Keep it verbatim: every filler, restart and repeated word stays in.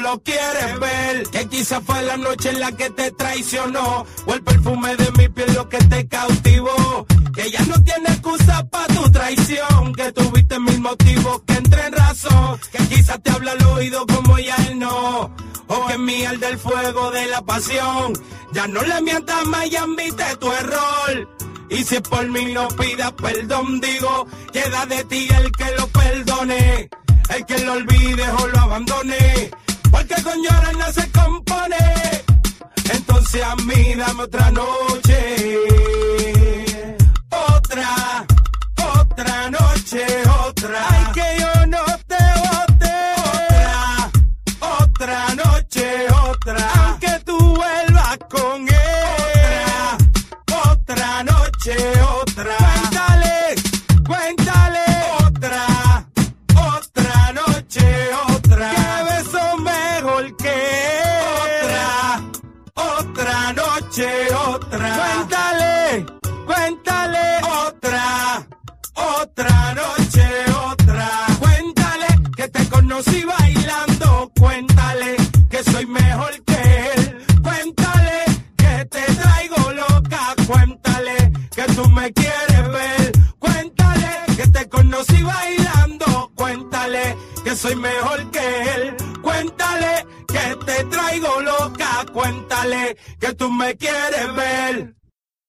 lo quieres ver. Que quizás fue la noche en la que te traicionó, o el perfume de mi piel lo que te cautivó. Que ya no tiene excusa pa' tu traición, que tuviste mil motivos que entren en razón. Que quizás te habla al oído como ya él no, o que miel del fuego de la pasión. Ya no le mientas más y admite tu error. Y si por mí no pidas perdón, digo, queda de ti el que lo perdone, el que lo olvide o lo abandone, porque con llorar no se compone. Entonces a mí dame otra noche, otra, otra noche, otra. Ay, que yo no te bote, otra, otra noche, otra. Aunque tú vuelvas con él, otra noche, otra. Cuéntale, cuéntale, otra, otra noche, otra. Que beso mejor que otra, otra noche, otra. Cuéntale, cuéntale, otra, otra noche, otra. Cuéntale que te conocí bailando, cuéntale que soy mejor que él. Cuéntale que te traigo loca, cuéntale que tú me quieres ver. Cuéntale que te conocí bailando, cuéntale que soy mejor que él. Cuéntale que te traigo loca, cuéntale que tú me quieres ver.